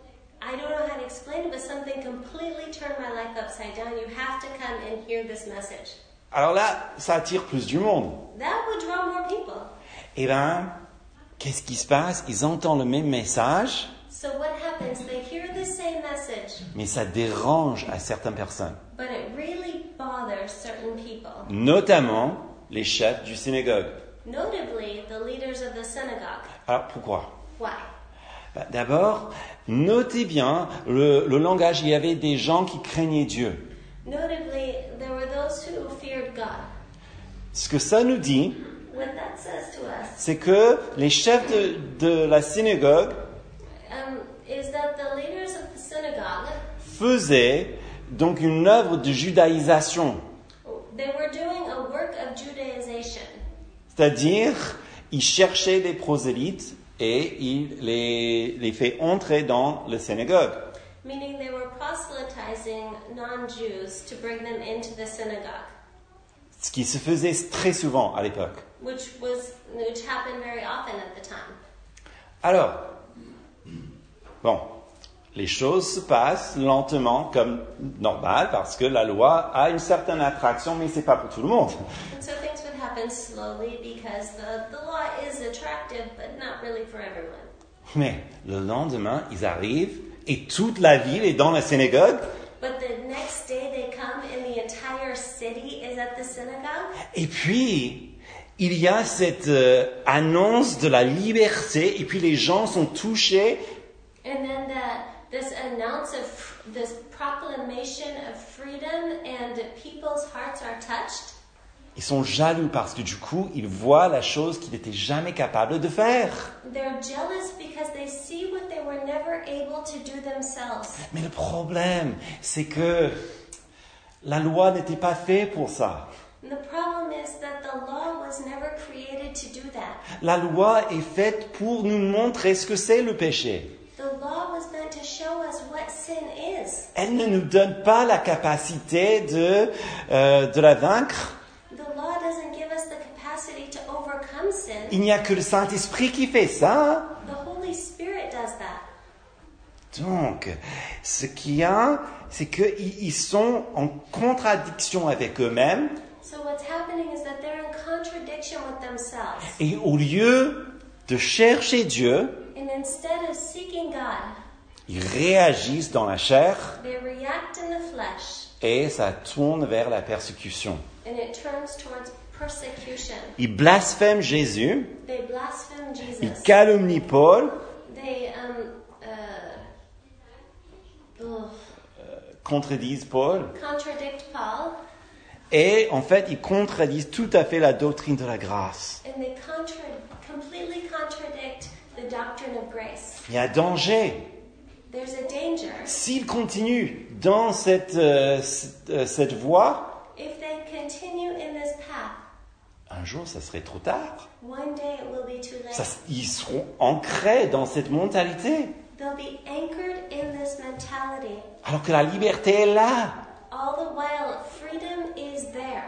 I don't know how to explain it, but something completely turned my life upside down. You have to come and hear this message.
Alors là, ça attire plus du monde.
That would draw more people.
Eh bien, qu'est-ce qui se passe? Ils entendent le même message,
So what happens? They hear the same message,
mais ça dérange à certaines personnes,
but it really bothers certain people.
notamment les chefs du synagogue.
Notably, the leaders of the synagogue.
Alors, pourquoi?
Why?
D'abord, notez bien le langage. Il y avait des gens qui craignaient Dieu.
Notably, there were those who feared God.
Ce que ça nous dit,
What that says to us
c'est que les chefs de la synagogue
is that the leaders of the synagogue,
faisaient donc une œuvre de judaïsation.
they were doing a work of Judaization.
C'est-à-dire, ils cherchaient des prosélytes et ils les fait entrer dans le synagogue.
Meaning they were proselytizing non-Jews to bring them into the synagogue,
Ce qui se faisait très souvent à l'époque.
which happened very often at the time.
Alors, bon, les choses se passent lentement comme normal parce que la loi a une certaine attraction, mais c'est pas pour tout le monde.
And so things would happen slowly because the law is attractive, but not really for everyone.
Mais le lendemain, ils arrivent et toute la ville est dans la synagogue.
But the next day they come and the entire city is at the synagogue.
Et puis, il y a cette annonce de la liberté et puis les gens sont touchés.
And then this proclamation of freedom and people's hearts are touched.
Ils sont jaloux parce que du coup, ils voient la chose qu'ils n'étaient jamais capables de faire.
They're jealous because they see what they were never able to do themselves.
Mais le problème, c'est que la loi n'était pas faite pour ça.
And the problem is that the law was never created to do that.
La loi est faite pour nous montrer ce que c'est le péché.
The law was meant to show us what sin is.
Elle ne nous donne pas la capacité de la vaincre.
The law doesn't give us the capacity to overcome sin.
Il n'y a que le Saint-Esprit qui fait ça.
The Holy Spirit does that.
Donc, ce qu'il y a, c'est qu'ils sont en contradiction avec eux-mêmes.
So what's happening is that they're in contradiction with themselves.
Et au lieu de chercher Dieu,
And instead of seeking God,
ils réagissent dans la chair
they react in the flesh,
et ça tourne vers la persécution.
and it turns towards persecution.
Ils blasphèment Jésus,
They blaspheme
ils
Jesus.
calomnient Paul,
They
contredisent Paul,
contradict Paul,
et en fait, ils contredisent tout à fait la doctrine de la grâce.
and they completely contradict the doctrine of grace.
Il y a danger.
There's a danger.
S'ils continuent dans cette voie,
If they continue in this path,
un jour, ça serait trop tard.
one day it will be too late.
Ils seront ancrés dans cette mentalité.
They'll be anchored in this mentality.
Alors que la liberté est là.
All the while, freedom is there.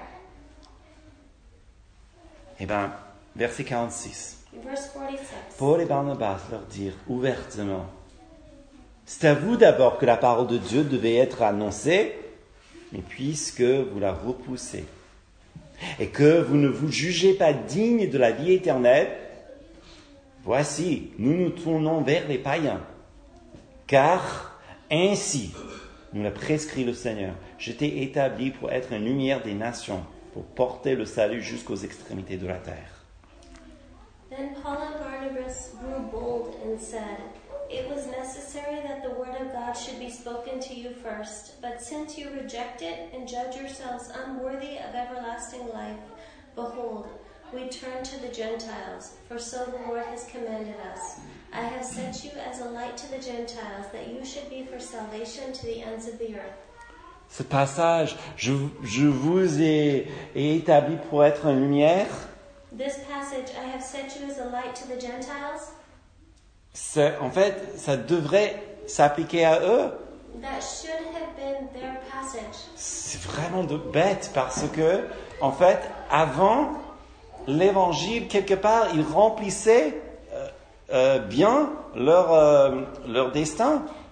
Eh bien, verset 46.
Verse 46.
Paul et Barnabas leur dirent ouvertement, c'est à vous d'abord que la parole de Dieu devait être annoncée, mais puisque vous la repoussez, et que vous ne vous jugez pas digne de la vie éternelle, voici, nous nous tournons vers les païens, car ainsi nous l'a prescrit le Seigneur. Je t'ai établi pour être une lumière des nations, pour porter le salut jusqu'aux extrémités de la terre.
Then Paul and Barnabas grew bold and said, "It was necessary that the word of God should be spoken to you first, but since you reject it and judge yourselves unworthy of everlasting life, behold, we turn to the Gentiles, for so the Lord has commanded us. I have set you as a light to the Gentiles, that you should be for salvation to the ends of the earth."
Ce passage, je vous ai établi pour être une lumière.
This passage, "I have set you as a light to the Gentiles,"
En fait, ça devrait s'appliquer à eux.
that should have been their passage.
C'est vraiment bête parce que, en fait, avant l'évangile, quelque part, ils remplissaient bien leur destin.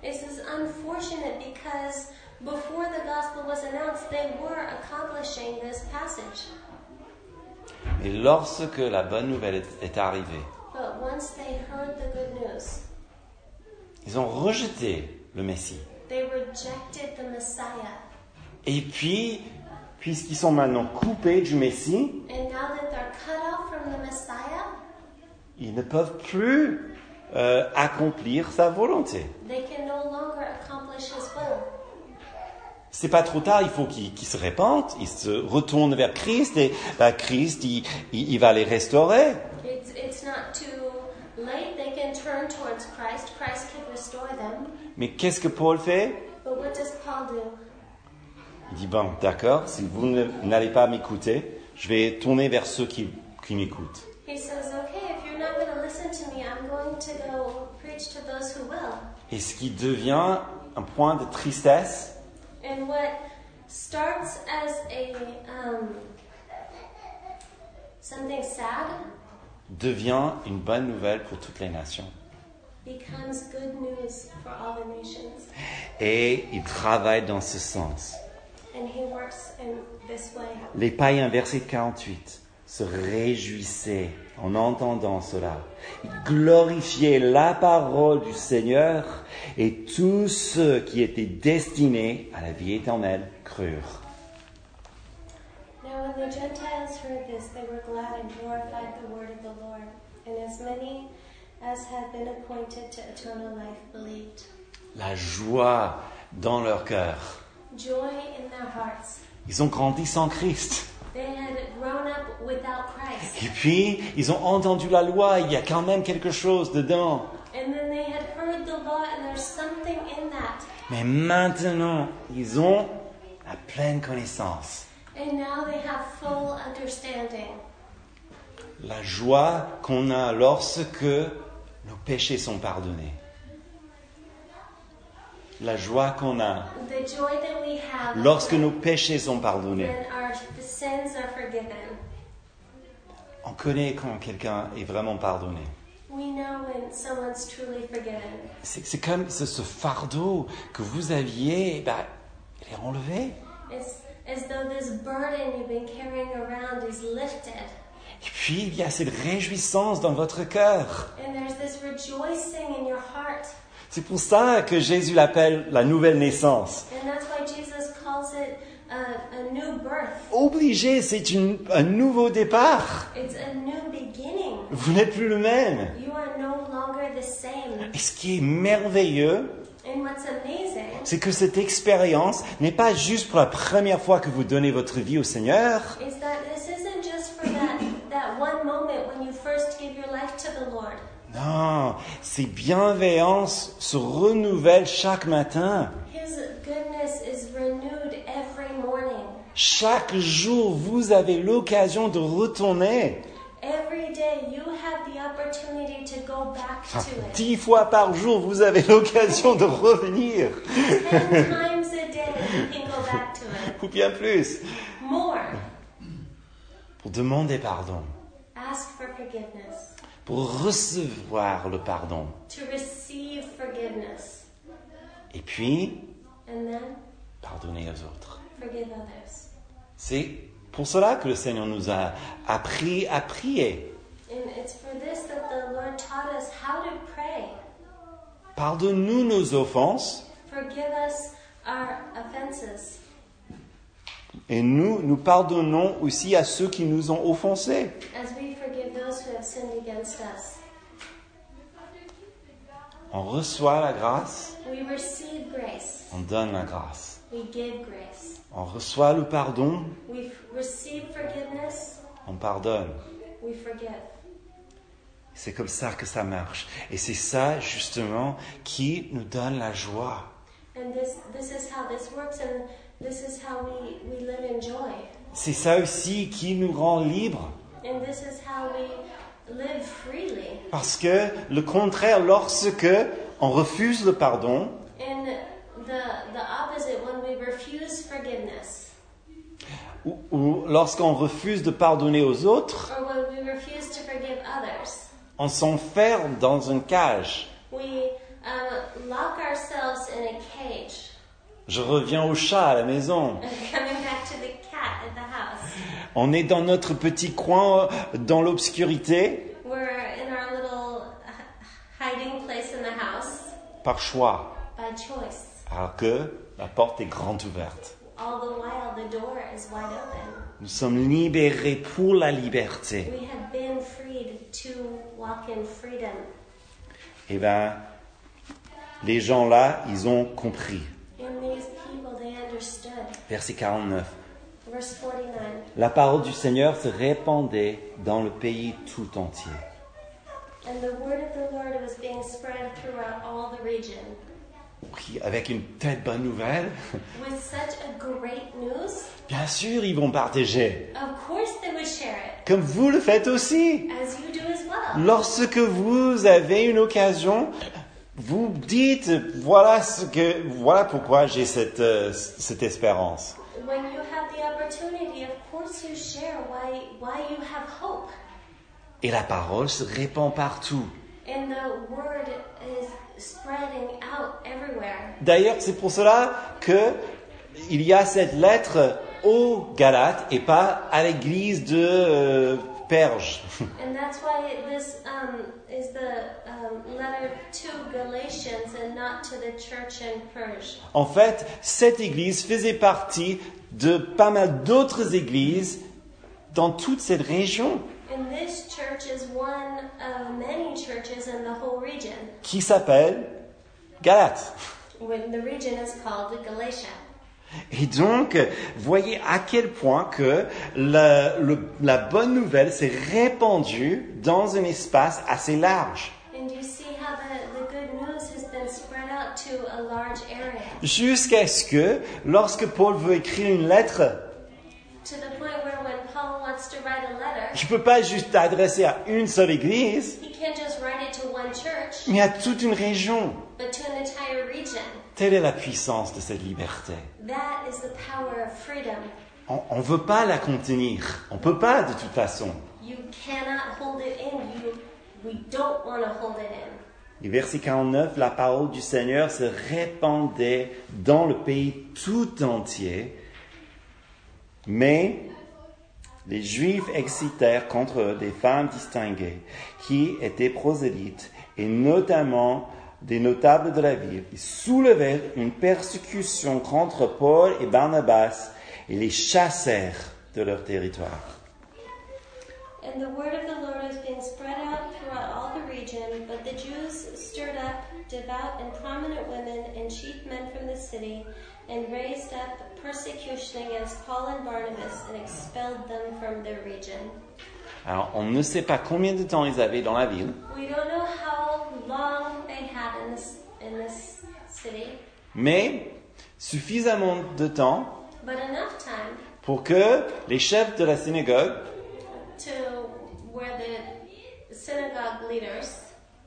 This is unfortunate because before the gospel was announced, they were accomplishing this passage.
Et lorsque la bonne nouvelle est arrivée,
But once they heard the good news,
ils ont rejeté le Messie.
they rejected the Messiah.
Et puis, puisqu'ils sont maintenant coupés du Messie,
And now that they're cut off from the Messiah,
ils ne peuvent plus accomplir sa volonté.
they can no longer accomplish his will.
C'est pas trop tard, il faut qu'ils se répandent, ils se retournent vers Christ et Christ, il va les restaurer.
It's not too late. They can turn towards Christ. Christ can restore them.
Mais qu'est-ce que Paul fait?
But what does Paul do?
Il dit, bon, d'accord, si vous n'allez pas m'écouter, je vais tourner vers ceux qui m'écoutent.
He says, okay, if you're not going to listen to me, I'm going to go preach to those who will.
Et ce qui devient un point de tristesse,
And what starts as something sad
devient une bonne nouvelle pour toutes les nations.
becomes good news for all the nations.
Et il travaille dans ce sens.
And he works in this way.
Les païens, verset 48, se réjouissaient en entendant cela. Ils glorifiaient la parole du Seigneur et tous ceux qui étaient destinés à la vie éternelle crurent.
Now when the Gentiles heard this, they were glad and glorified the word of the Lord. And as many as had been appointed to eternal life believed.
La joie dans leur cœur.
Joy in their hearts.
Ils ont grandi sans Christ.
They had grown up without Christ.
Et puis, ils ont entendu la loi, il y a quand même quelque chose dedans.
And then they had heard the law and there's something in that.
Mais maintenant, ils ont la pleine connaissance.
And now they have full understanding.
La joie qu'on a lorsque nos péchés sont pardonnés. La joie qu'on a
The joy that we have
lorsque nos péchés sont pardonnés.
when our sins are forgiven.
On connaît quand quelqu'un est vraiment pardonné.
We know when someone's truly forgiven.
C'est comme ce fardeau que vous aviez, il est enlevé.
It's as though this burden you've been carrying around is lifted.
Et puis, il y a cette réjouissance dans votre cœur.
And there's this rejoicing in your heart.
C'est pour ça que Jésus l'appelle la nouvelle naissance.
And that's why Jesus calls it a new birth.
Obligé, c'est un nouveau départ.
It's a new beginning.
Vous n'êtes plus le même.
You are no longer the same.
Et ce qui est merveilleux,
And what's amazing
c'est que cette expérience n'est pas juste pour la première fois que vous donnez votre vie au Seigneur.
is that this isn't just for that one moment when you first give your life to the Lord.
Non, ces bienveillances se renouvellent chaque matin.
His goodness is renewed every morning.
Chaque jour, vous avez l'occasion de retourner.
Every day you have the opportunity to go back to it.
10 fois par jour, vous avez l'occasion de revenir.
10 times a day you can go back to it.
Ou bien plus.
More.
Pour demander pardon.
Ask for forgiveness.
Pour recevoir le pardon.
To receive forgiveness.
Et puis,
And then
pardonner aux autres.
forgive others.
C'est pour cela que le Seigneur nous a appris à prier.
And it's for this that the Lord taught us how to pray.
Pardonne-nous nos offenses.
Forgive us our offenses.
Et nous pardonnons aussi à ceux qui nous ont offensés.
As we forgive those who have sinned against us.
On reçoit la grâce,
We receive grace.
on donne la grâce.
We give grace.
On reçoit le pardon,
We receive forgiveness.
on pardonne.
We forgive.
C'est comme ça que ça marche. Et c'est ça, justement, qui nous donne la joie.
And this is how this works, and this is how we live in joy.
C'est ça aussi qui nous rend libres.
And this is how we live freely.
Parce que le contraire, lorsque on refuse le pardon,
And the opposite, when we refuse forgiveness,
ou lorsqu'on refuse de pardonner aux autres,
or when we refuse to forgive others,
on s'enferme dans une cage.
we lock ourselves
Je reviens au chat à la maison.
Coming back to the cat at the house.
On est dans notre petit coin, dans l'obscurité,
We're in our little hiding place in the house
par choix,
by choice.
alors que la porte est grande ouverte.
All the while, the door is wide open.
Nous sommes libérés pour la liberté.
We have been freed to walk in freedom.
Eh bien, les gens là, ils ont compris.
And these people, they understood.
Verset 49.
Verse 49.
La parole du Seigneur se répandait dans le pays tout entier.
And the word of the Lord was being spread throughout all the region.
Oui, avec une telle bonne nouvelle,
With such a great news,
bien sûr, ils vont partager.
of course they would share it,
Comme vous le faites aussi.
as you do as well.
Lorsque vous avez une occasion, vous dites, voilà pourquoi j'ai cette espérance.
When you have the opportunity, of course you share why you have hope.
Et la parole se répand partout.
And the word is spreading out everywhere.
D'ailleurs, c'est pour cela qu'il y a cette lettre aux Galates et pas à l'église de Perge.
And that's why this is the letter to Galatians and not to the church in Perge.
En fait, cette église faisait partie de pas mal d'autres églises dans toute cette région
And this church is one of many churches in the whole region.
qui s'appelle Galates.
When the region is called Galatia.
Et donc, voyez à quel point que la bonne nouvelle s'est répandue dans un espace assez large.
And you see how the good news has been spread out to a large area.
Jusqu'à ce que, lorsque Paul veut écrire une lettre,
To the point where when Paul wants to write a letter,
il ne peut pas juste adresser à une seule église,
he can't just write it to one church,
mais à toute une région.
but to an entire region.
Telle est la puissance de cette liberté.
That is the power of freedom.
On ne veut pas la contenir. On ne peut pas de toute façon.
You cannot hold it in. We don't want to hold it in.
Et verset 49, la parole du Seigneur se répandait dans le pays tout entier, mais les Juifs excitèrent contre eux des femmes distinguées qui étaient prosélytes et notamment des notables de la ville. Ils soulevèrent une persécution contre Paul et Barnabas et les chassèrent de leur territoire.
And the word of the Lord was being spread out throughout all the region, but the Jews stirred up devout and prominent women and chief men from the city, and raised up persecution against Paul and Barnabas, and expelled them from their region.
Alors, on ne sait pas combien de temps ils avaient dans la ville,
We don't know how long they had in this city,
mais suffisamment de temps
but enough time
pour que les chefs de la synagogue
to where the synagogue leaders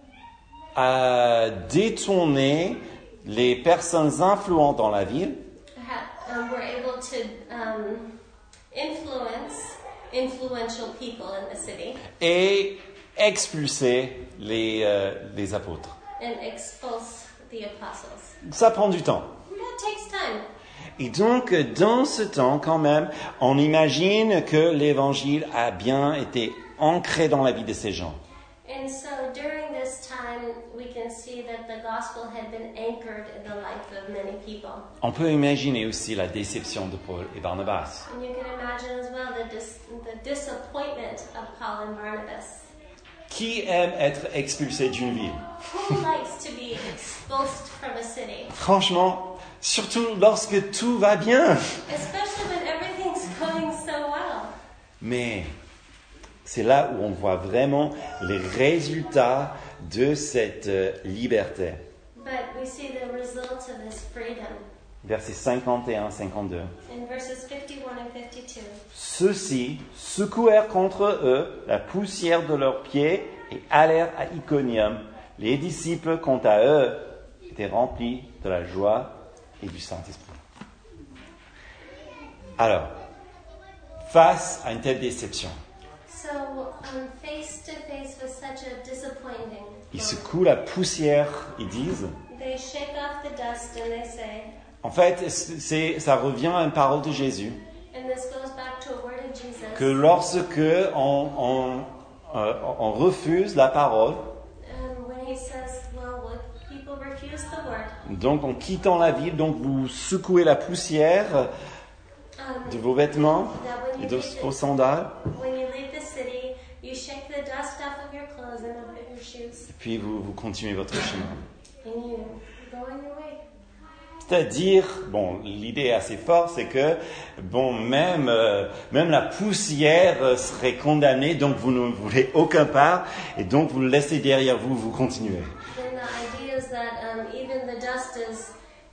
détourné les personnes influentes dans la ville
were able to influence influential people in the city
et expulsé les apôtres.
and expulse the apostles.
Ça prend du temps.
That takes time.
Et donc, dans ce temps, quand même, on imagine que l'évangile a bien été ancré dans la vie de ces gens.
And so during this time, we can see that the gospel had been anchored in the life of many people.
On peut imaginer aussi la déception de Paul et Barnabas.
And you can imagine as well the disappointment of Paul and Barnabas.
Qui aime être expulsé d'une ville?
Who likes to be expulsed from a city?
Franchement, surtout lorsque tout va bien.
Especially when everything's going so well.
Mais c'est là où on voit vraiment les résultats de cette liberté.
But we see the results of this freedom
Versets 51-52.
in verses 51 and 52.
Ceux-ci secouèrent contre eux la poussière de leurs pieds et allèrent à Iconium. Les disciples, quant à eux, étaient remplis de la joie et du Saint-Esprit. Alors, face à une telle déception,
So, face to face with such a disappointing
ils
moment,
secouent la poussière, ils disent,
they shake off the dust and they say,
En fait, ça revient à une parole de Jésus,
And this goes back to a word of Jesus.
que lorsque on refuse la parole,
When he says, well, when people refuse the word,
donc en quittant la ville, donc vous secouez la poussière de vos vêtements
that when
et
you,
de
leave
vos sandales,
when you leave the city, you shake the dust off of your clothes and off of your shoes,
et puis vous continuez votre chemin.
and you go on your way.
C'est-à-dire, bon, l'idée est assez forte, c'est que, bon, même la poussière serait condamnée, donc vous ne voulez aucun part, et donc vous le laissez derrière vous, vous continuez.
Then the idea is that even the dust is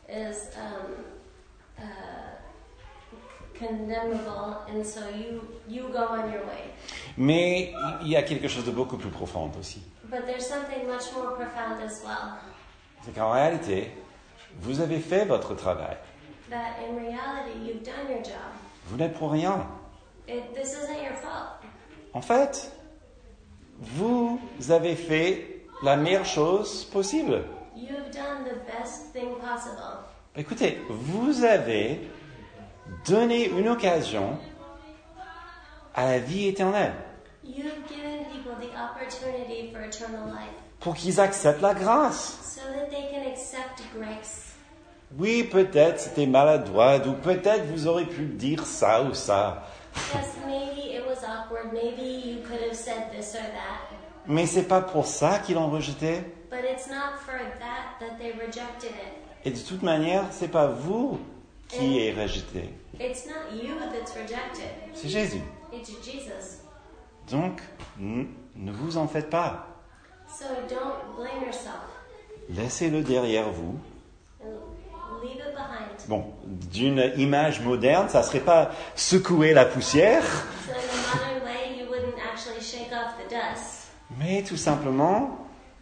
condemnable, and so you go on your way.
Mais il y a quelque chose de beaucoup plus profond aussi.
But there's something much more profound as well.
C'est qu'en réalité, vous avez fait votre travail.
That in reality, you've done your job.
Vous n'êtes pour rien.
This isn't your fault.
En fait, vous avez fait la meilleure chose possible.
You've done the best thing possible.
Écoutez, vous avez donné une occasion à la vie éternelle
You've given people the opportunity for eternal life
pour qu'ils acceptent la grâce.
so that they can accept grace.
Oui, peut-être c'était maladroit, ou peut-être vous aurez pu dire ça ou ça.
Yes, maybe it was awkward. Maybe you could have said this or that.
Mais c'est pas pour ça qu'ils l'ont rejeté.
But it's not for that they rejected it.
Et de toute manière, c'est pas vous qui est rejeté.
It's not you that's rejected.
C'est Jésus.
It's Jesus.
Donc, ne vous en faites pas.
So don't blame yourself.
Laissez-le derrière vous.
And leave it behind.
Bon, d'une image moderne, ça serait pas secouer la poussière,
So in a modern way, you wouldn't actually shake off the dust,
mais tout simplement,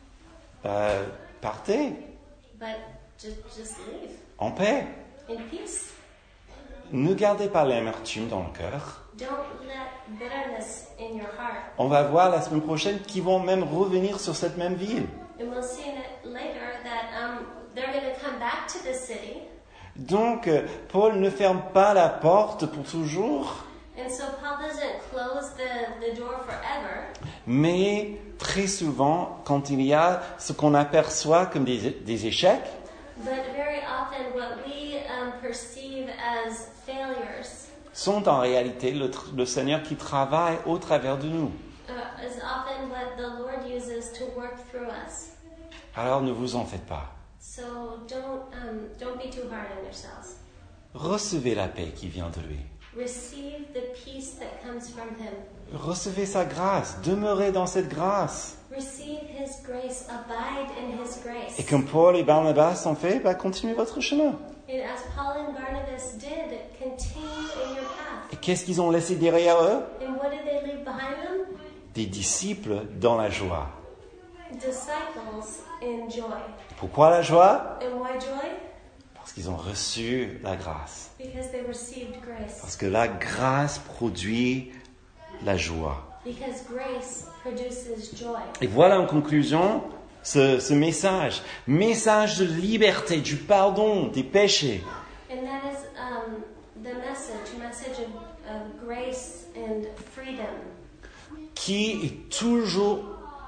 partez
but just leave
en paix.
in peace.
Ne gardez pas l'amertume dans le cœur.
Don't let bitterness in your heart.
On va voir la semaine prochaine qu'ils vont même revenir sur cette même ville.
And we'll see later that they're going to come back to the city.
Donc, Paul ne ferme pas la porte pour toujours,
And so Paul doesn't close the door forever.
mais très souvent, quand il y a ce qu'on aperçoit comme des échecs,
But very often what we perceive as failures
sont en réalité le Seigneur qui travaille au travers de nous.
is often what the Lord uses to work through us.
Alors ne vous en faites pas.
So don't be too hard on yourselves.
Recevez la paix qui vient de lui.
Receive the peace that comes from Him.
Recevez sa grâce. Demeurez dans cette grâce.
Receive His grace. Abide in His grace.
Et comme Paul et Barnabas ont fait, continuez votre chemin.
And as Paul and Barnabas did, continue in your path.
Et qu'est-ce qu'ils ont laissé derrière eux?
And what did they leave behind them?
Des disciples dans la joie.
Disciples in joy.
Pourquoi la joie?
And why joy?
Parce qu'ils ont reçu la grâce.
Because they received grace.
Parce que la grâce produit la joie.
Because grace produces joy.
Et voilà en conclusion ce message. Message de liberté, du pardon, des péchés.
And that is the message of grace and freedom.
Qui est toujours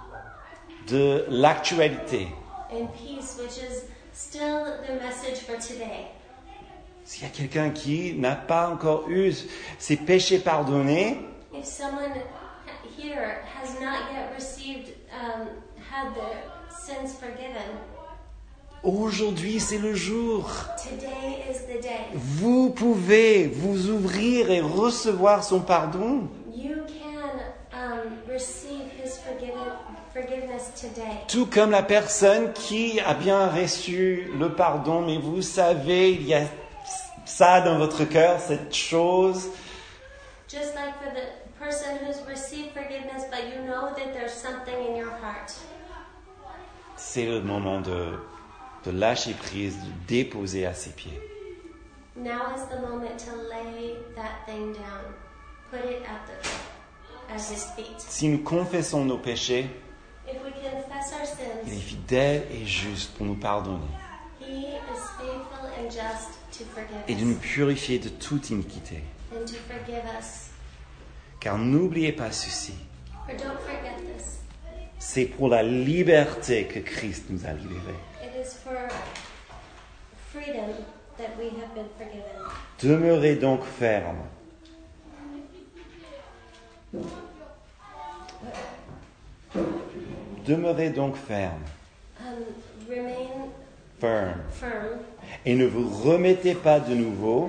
de l'actualité.
And peace, which is still the message for today.
S'il y a quelqu'un qui n'a pas encore eu ses péchés pardonnés,
If someone here has not yet received, had their sins forgiven,
aujourd'hui c'est le jour.
today is the day.
Vous pouvez vous ouvrir et recevoir son pardon.
You can receive His forgiveness today.
Tout comme la personne qui a bien reçu le pardon, mais vous savez, il y a ça dans votre cœur, cette chose.
Just like for the person who's received forgiveness, but you know that there's something in your heart.
C'est le moment de lâcher prise, de déposer à ses pieds.
Now is the moment to lay that thing down. Put it at His feet.
Si nous confessons nos péchés,
If we confess our
il est
sins,
fidèle et juste pour nous pardonner
He is faithful and just to forgive
et de
us
nous purifier de toute iniquité.
and to forgive us.
Car n'oubliez pas ceci,
For don't forget this.
c'est pour la liberté que Christ nous a libérés.
It is for freedom that we have been forgiven.
Demeurez donc fermes. Demeurez donc fermes,
Remain
firm,
firm
et ne vous remettez pas de nouveau.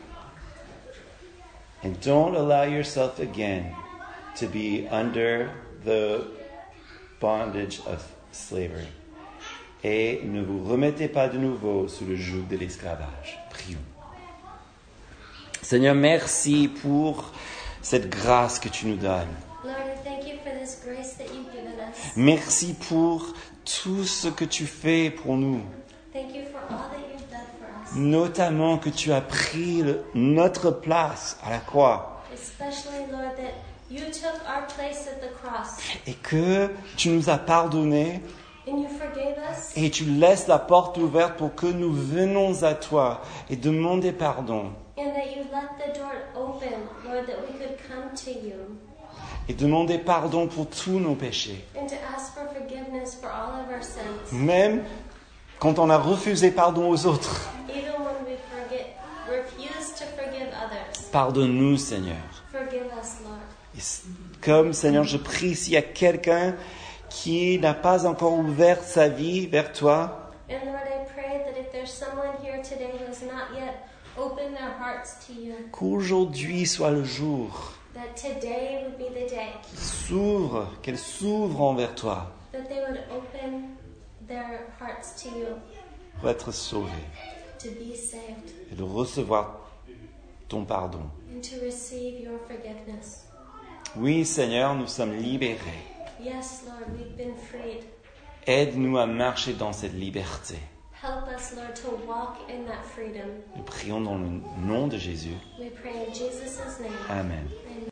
And don't allow yourself again to be under the bondage of slavery. Et ne vous remettez pas de nouveau sous le joug de l'esclavage. Prions. Seigneur, merci pour cette grâce que tu nous donnes.
Lord, I thank you for this grace that you've given us.
Merci pour tout ce que tu fais pour nous.
Thank you for all that you've done for us.
Notamment que tu as pris notre place à la croix.
Especially, Lord, that you took our place at the cross
Et que tu nous as pardonné
and you forgave us.
et tu laisses la porte ouverte pour que nous venons à toi et demander pardon.
And that you let the door open, Lord, that we could come to you
Et demander pardon pour tous nos péchés.
and to ask for forgiveness for all of our sins.
Même quand on a refusé pardon aux autres.
Even when we refuse to forgive others.
Pardonne-nous, Seigneur.
Forgive us, Lord.
Et comme, Seigneur, je prie s'il y a quelqu'un qui n'a pas encore ouvert sa vie vers toi,
And Lord, I pray that if there's someone here today who has not yet opened their hearts to you,
qu'aujourd'hui soit le jour
that today would be the day
qu'elle s'ouvre envers toi
that they would open their hearts to you
pour être sauvé
to be saved
et de recevoir ton pardon.
and to receive your forgiveness.
Oui, Seigneur, nous sommes libérés.
Yes, Lord, we've been freed.
Aide-nous à marcher dans cette liberté.
Help us, Lord, to walk in that freedom.
Nous prions dans le nom de Jésus.
We pray in Jesus' name.
Amen.
Amen.